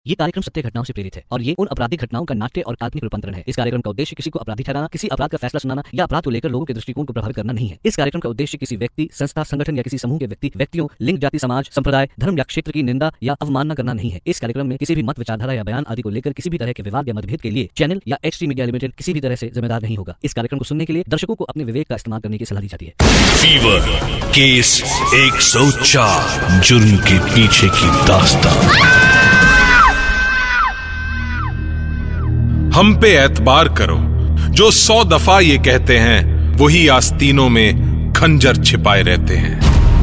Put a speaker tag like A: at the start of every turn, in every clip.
A: ये कार्यक्रम सत्य घटनाओं से प्रेरित है और ये उन आपराधिक घटनाओं का नाट्य और काल्पनिक रूपांतरण है। इस कार्यक्रम का उद्देश्य किसी को अपराधी ठहराना, किसी अपराध का फैसला सुनाना या अपराध को लेकर लोगों के दृष्टिकोण को प्रभावित करना नहीं है। इस कार्यक्रम का उद्देश्य किसी व्यक्ति, संस्था, संगठन या किसी समूह के व्यक्तियों, लिंग, जाति, समाज, संप्रदाय, धर्म या क्षेत्र की निंदा या अवमानना करना नहीं है। इस कार्यक्रम में किसी भी मत, विचारधारा या बयान आदि को लेकर किसी भी तरह के विवाद या मतभेद के लिए चैनल या HT मीडिया लिमिटेड किसी भी तरह से जिम्मेदार नहीं होगा। इस कार्यक्रम को सुनने के लिए दर्शकों को अपने विवेक का इस्तेमाल करने की सलाह दी जाती है।
B: फीवर केस 104, जुर्म के पीछे की दास्तान।
C: हम पे एतबार करो, जो 100 दफा ये कहते हैं वही आस्तीनों में खंजर छिपाए रहते हैं।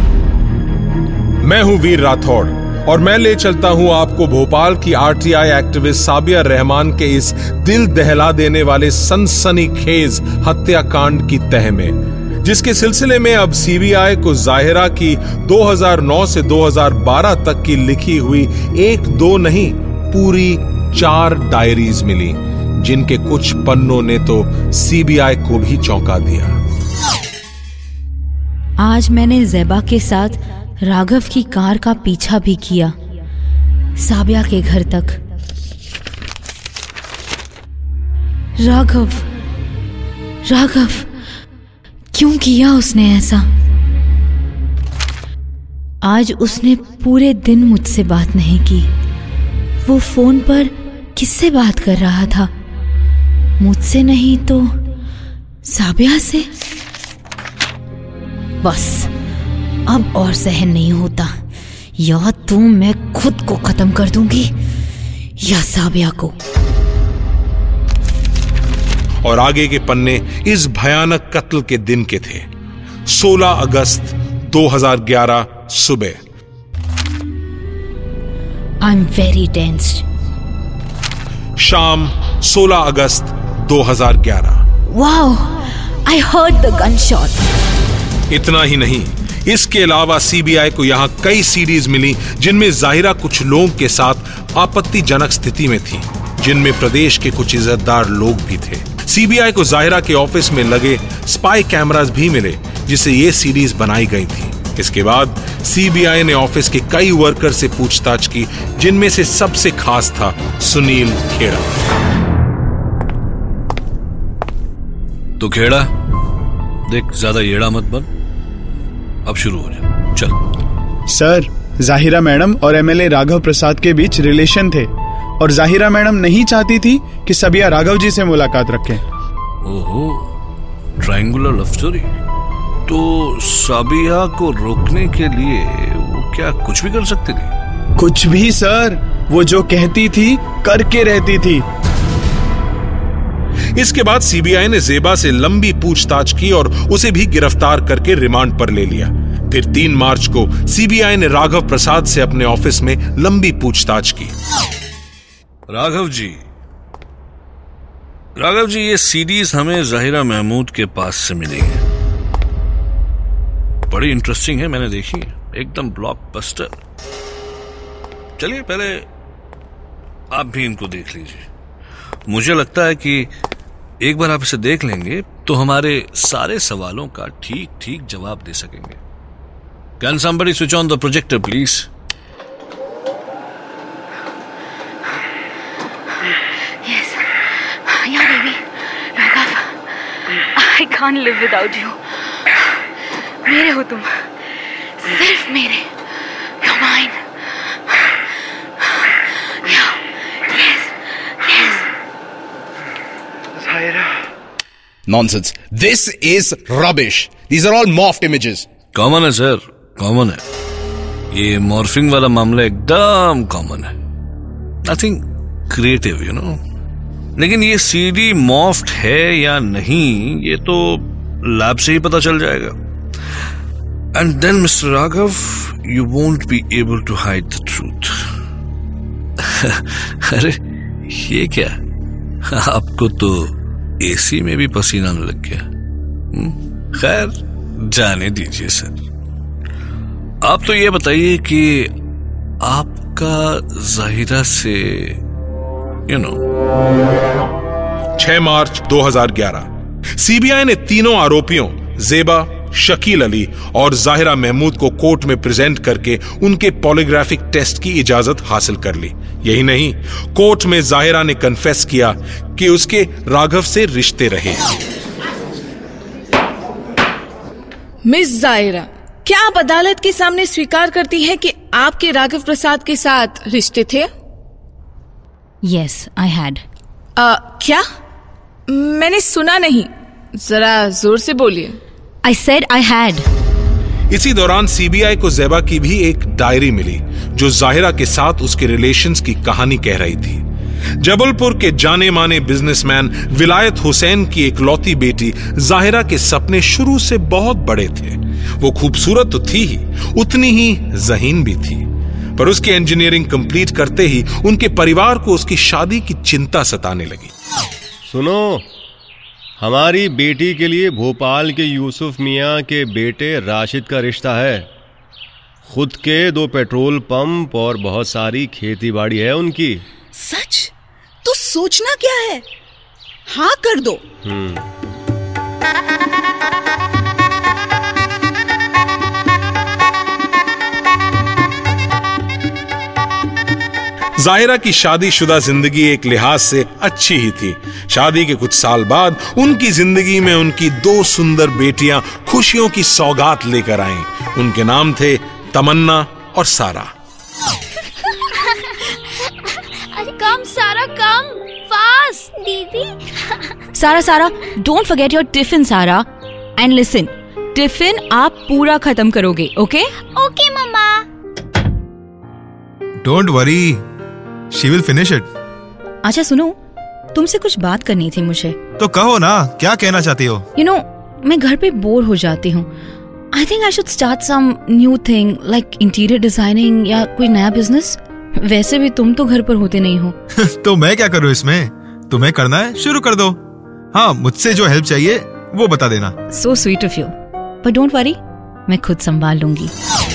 C: मैं हूं वीर राठौड़ और मैं ले चलता हूं आपको भोपाल की RTI एक्टिविस्ट साबिया रहमान के इस दिल दहला देने वाले सनसनीखेज हत्याकांड की तह में, जिसके सिलसिले में अब CBI को जाहिरा की 2009 से 2012 तक की लिखी हुई 1-2 नहीं पूरी 4 डायरीज मिली, जिनके कुछ पन्नों ने तो CBI को भी चौंका दिया।
D: आज मैंने ज़ेबा के साथ राघव की कार का पीछा भी किया, साबिया के घर तक। राघव क्यों किया उसने ऐसा? आज उसने पूरे दिन मुझसे बात नहीं की। वो फोन पर किससे बात कर रहा था? मुझसे नहीं तो साबिया से। बस अब और सहन नहीं होता। या तो मैं खुद को खत्म कर दूंगी या साबिया को।
C: और आगे के पन्ने इस भयानक कत्ल के दिन के थे। 16 अगस्त 2011 सुबह।
D: I am very tensed.
C: शाम 16 अगस्त 2011।
D: Wow, I heard the gun shot.
C: इतना ही नहीं, इसके अलावा CBI को यहां कई सीडीज मिली जिनमें जाहिरा कुछ लोगों के साथ आपत्तिजनक स्थिति में थी, जिनमें प्रदेश के कुछ इज्जतदार लोग भी थे। CBI को जाहिरा के ऑफिस में लगे स्पाई कैमरास भी मिले, जिससे ये सीडीज बनाई गई थी। इसके बाद CBI ने ऑफिस के कई वर्कर से पूछताछ की, जिनमें से सबसे खास था सुनील खेड़ा।
B: तो खेड़ा देख, ज्यादा येड़ा मत बन, अब शुरू हो जा। चल।
E: सर, जाहिरा मैडम और MLA राघव प्रसाद के बीच रिलेशन थे और जाहिरा मैडम नहीं चाहती थी कि साबिया राघव जी से मुलाकात रखें।
B: ओहो, ट्रायंगुलर लव स्टोरी। तो साबिया को रोकने के लिए वो क्या कुछ भी कर सकती थी?
E: कुछ भी सर, वो जो कहती थी करके रहती थी।
C: इसके बाद CBI ने ज़ेबा से लंबी पूछताछ की और उसे भी गिरफ्तार करके रिमांड पर ले लिया। फिर 3 मार्च को CBI ने राघव प्रसाद से अपने ऑफिस में लंबी पूछताछ की।
B: राघव जी, ये सीडीज हमें जाहिरा महमूद के पास से मिली है। बड़ी इंटरेस्टिंग है, मैंने देखी है, एकदम ब्लॉकबस्टर। चलिए पहले आप भी इनको देख लीजिए। मुझे लगता है कि एक बार आप इसे देख लेंगे तो हमारे सारे सवालों का ठीक ठीक जवाब दे सकेंगे। Can somebody switch on the projector, please?
D: Yes. Yeah, baby. Raghav, I can't live without you. मेरे हो तुम, सिर्फ मेरे। You're mine.
F: Nonsense. This is rubbish. These are all morphed images.
B: Common है सर, कॉमन है। ये मॉर्फिंग वाला मामला एकदम कॉमन है। Nothing creative, you know. लेकिन ये CD मॉर्फ्ड है या नहीं, ये तो लैब से ही पता चल जाएगा। And then mister Raghav, you won't be able to hide the truth. अरे ये क्या, आपको तो AC में भी पसीना न लग गया। खैर जाने दीजिए सर। आप तो ये बताइए कि आपका जाहिरा से
C: 6 मार्च 2011 CBI ने तीनों आरोपियों ज़ेबा, शकील अली और जाहिरा महमूद को कोर्ट में प्रेजेंट करके उनके पॉलीग्राफिक टेस्ट की इजाजत हासिल कर ली। यही नहीं, कोर्ट में जाहिरा ने कन्फेस किया कि उसके राघव से रिश्ते रहे।
G: मिस जाहिरा, क्या आप अदालत के सामने स्वीकार करती है कि आपके राघव प्रसाद के साथ रिश्ते थे?
D: Yes, I had.
G: क्या? मैंने सुना नहीं, जरा जोर से बोलिए।
D: I said I had.
C: इसी दौरान सीबीआई को ज़ेबा की भी एक डायरी मिली जो जाहिरा के साथ उसके रिलेशंस की कहानी कह रही थी। जबलपुर के जाने माने बिजनेसमैन विलायत हुसैन की इकलौती बेटी जाहिरा के सपने शुरू से बहुत बड़े थे। वो खूबसूरत तो थी ही, उतनी ही ज़हीन भी थी, पर उसकी इंजीनियरिंग कंप्लीट करते ही उनके परिवार को उसकी शादी की चिंता सताने लगी।
H: सुनो, हमारी बेटी के लिए भोपाल के यूसुफ मियाँ के बेटे राशिद का रिश्ता है। खुद के 2 पेट्रोल पंप और बहुत सारी खेती बाड़ी है उनकी।
I: सच? तो सोचना क्या है, हाँ कर दो।
C: जाहिरा की शादीशुदा जिंदगी एक लिहाज से अच्छी ही थी। शादी के कुछ साल बाद उनकी जिंदगी में उनकी 2 सुंदर बेटियां खुशियों की सौगात लेकर आईं। उनके नाम थे तमन्ना और सारा।
D: अरे कम सारा, कम फास्ट दीदी। Sara, don't forget your tiffin Sara, and listen, tiffin आप पूरा खत्म करोगे, okay? Okay mama.
J: Don't worry, she will finish it.
D: अच्छा सुनो, तुमसे कुछ बात करनी थी मुझे।
J: तो कहो ना, क्या कहना चाहती हो?
D: You know, मैं घर पे बोर हो जाती हूँ। I think I should start some new thing like interior designing या कोई नया बिजनेस। वैसे भी तुम तो घर पर होते नहीं हो।
J: तो मैं क्या करूँ इसमें? तुम्हें करना है, शुरू कर दो। हाँ, मुझसे जो हेल्प चाहिए वो बता देना।
D: So sweet of you, but don't worry, मैं खुद संभाल लूंगी।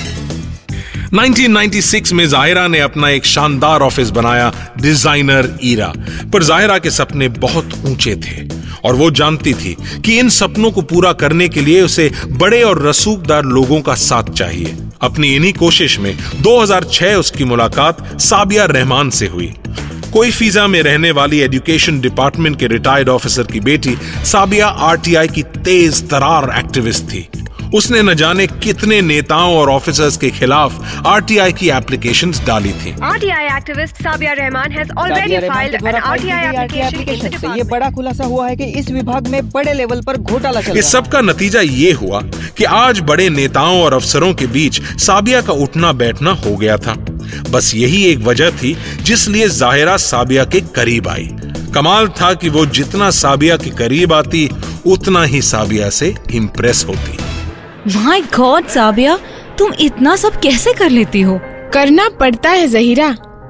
C: 1996 में जाहिरा ने अपना एक शानदार ऑफिस बनाया, डिजाइनर ईरा। पर जाहिरा के सपने बहुत ऊंचे थे और वो जानती थी कि इन सपनों को पूरा करने के लिए उसे बड़े और रसूखदार लोगों का साथ चाहिए। अपनी इन्हीं कोशिश में 2006 उसकी मुलाकात साबिया रहमान से हुई। कोई फीजा में रहने वाली एजुकेशन डिपार्टमेंट के रिटायर्ड ऑफिसर की बेटी साबिया आरटीआई की तेज तरार एक्टिविस्ट थी। उसने न जाने कितने नेताओं और ऑफिसर्स के खिलाफ आरटीआई की एप्लीकेशंस डाली थी।
K: RTI activist Sabiya Rahman has already filed an RTI application. ये बड़ा खुलासा हुआ है कि इस विभाग में बड़े लेवल पर घोटाला चल रहा है।
C: इस सब का नतीजा ये हुआ कि आज बड़े नेताओं और अफसरों के बीच साबिया का उठना बैठना हो गया था। बस यही एक वजह थी जिसलिए जाहिरा साबिया के करीब आई। कमाल था कि वो जितना साबिया के करीब आती उतना ही साबिया से इम्प्रेस होती।
D: माय गॉड साबिया, तुम इतना सब कैसे कर लेती हो?
G: करना पड़ता है जहीरा।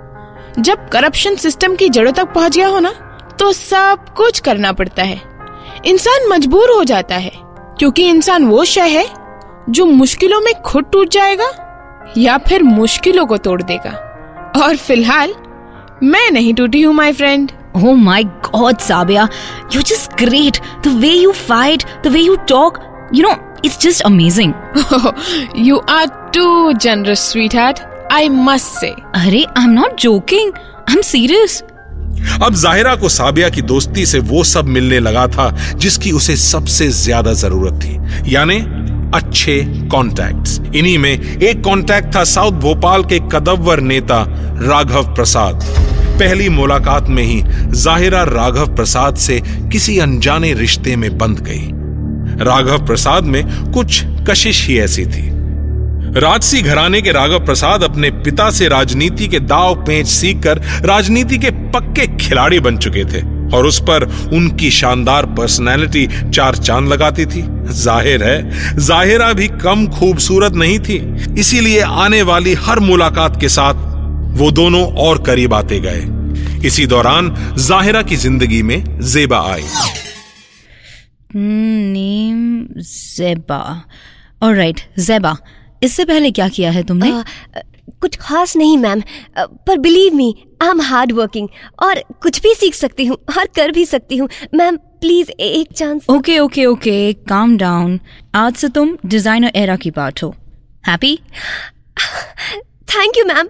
G: जब करप्शन सिस्टम की जड़ों तक पहुंच गया हो ना, तो सब कुछ करना पड़ता है। इंसान मजबूर हो जाता है, क्योंकि इंसान वो शय है जो मुश्किलों में खुद टूट जाएगा या फिर मुश्किलों को तोड़ देगा। और फिलहाल मैं नहीं टूटी हूँ my friend.
D: Oh my God, Sabia, you're just great. The way you fight, the way you talk, you know, it's just amazing.
G: You are too generous, sweetheart. I must say.
D: अरे, I'm not joking. I'm serious.
C: अब जाहिरा को साबिया की दोस्ती से वो सब मिलने लगा था जिसकी उसे सबसे ज्यादा जरूरत थी, यानी अच्छे कॉन्टैक्ट्स। इन्हीं में एक कॉन्टैक्ट था साउथ भोपाल के कद्दावर नेता राघव प्रसाद। पहली मुलाकात में ही जाहिरा राघव प्रसाद से किसी अनजाने रिश्ते में बंध गई। राघव प्रसाद में कुछ कशिश ही ऐसी थी। राजसी घराने के राघव प्रसाद अपने पिता से राजनीति के दांव पेंच सीखकर राजनीति के पक्के खिलाड़ी बन चुके थे और उस पर उनकी शानदार पर्सनैलिटी चार चांद लगाती थी। जाहिर है जाहिरा भी कम खूबसूरत नहीं थी, इसीलिए आने वाली हर मुलाकात के साथ वो दोनों और करीब आते गए। इसी दौरान जाहिरा की जिंदगी में ज़ेबा आई।
D: नेम ज़ेबा। ऑलराइट, ज़ेबा, इससे पहले क्या किया है तुमने?
K: कुछ खास नहीं मैम, पर believe me I am hard working और कुछ भी सीख सकती हूँ और कर भी सकती हूँ। मैम प्लीज एक chance.
D: Okay okay okay, calm down. आज से तुम डिजाइनर एरा की पार्ट हो। Happy?
K: Thank you ma'am,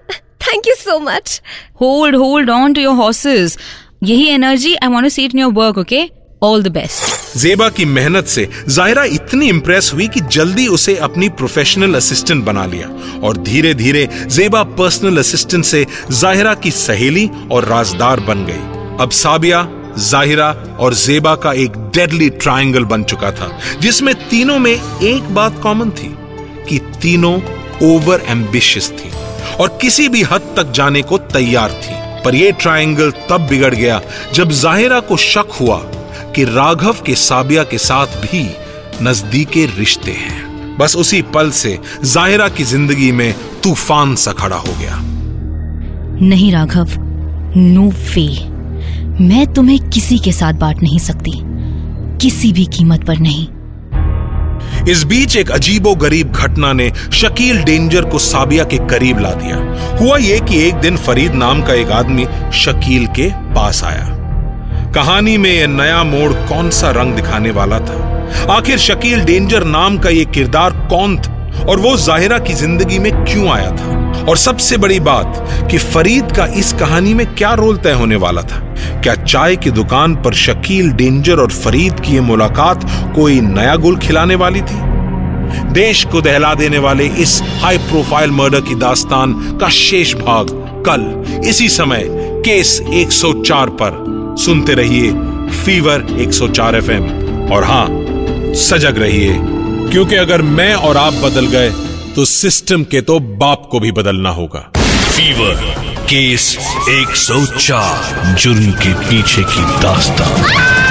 K: thank you so much.
D: Hold on to your horses. यही energy I want to see it in your work, okay? All the best.
C: Zeba की मेहनत से जाहिरा इतनी इंप्रेस हुई कि जल्दी उसे अपनी प्रोफेशनल असिस्टेंट बना लिया और धीरे धीरे ज़ेबा पर्सनल असिस्टेंट से जाहिरा की सहेली और राजदार बन गई। अब साबिया, जाहिरा और ज़ेबा का एक डेडली ट्रायंगल बन चुका था, जिसमें तीनों में एक बात कॉमन थी कि तीनों ओवर एम्बिशियस थी और किसी भी हद तक जाने को तैयार थी। पर यह ट्रायंगल तब बिगड़ गया जब जाहिरा को शक हुआ कि राघव के साबिया के साथ भी नजदीकी रिश्ते हैं। बस उसी पल से जाहिरा की जिंदगी में तूफान सा खड़ा हो गया।
D: नहीं राघव, नो वे, मैं तुम्हें किसी के साथ बांट नहीं सकती, किसी भी कीमत पर नहीं।
C: इस बीच एक अजीबो गरीब घटना ने शकील डेंजर को साबिया के करीब ला दिया। हुआ यह कि एक दिन फरीद नाम का एक आदमी शकील के पास आया। कहानी में यह नया मोड़ कौन सा रंग दिखाने वाला था? आखिर शकील डेंजर नाम का यह किरदार कौन था और वो जाहिरा की जिंदगी में क्यों आया था? और सबसे बड़ी बात कि फरीद का इस कहानी में क्या रोल तय होने वाला था? क्या चाय की दुकान पर शकील डेंजर और फरीद की यह मुलाकात कोई नया गुल खिलाने वाली थी? देश को दहला देने वाले इस हाई प्रोफाइल मर्डर की दास्तान का शेष भाग कल इसी समय केस 104 पर सुनते रहिए फीवर 104 FM। और हां, सजग रहिए, क्योंकि अगर मैं और आप बदल गए तो सिस्टम के तो बाप को भी बदलना होगा।
B: फीवर केस 104, जुर्म के पीछे की दास्तान।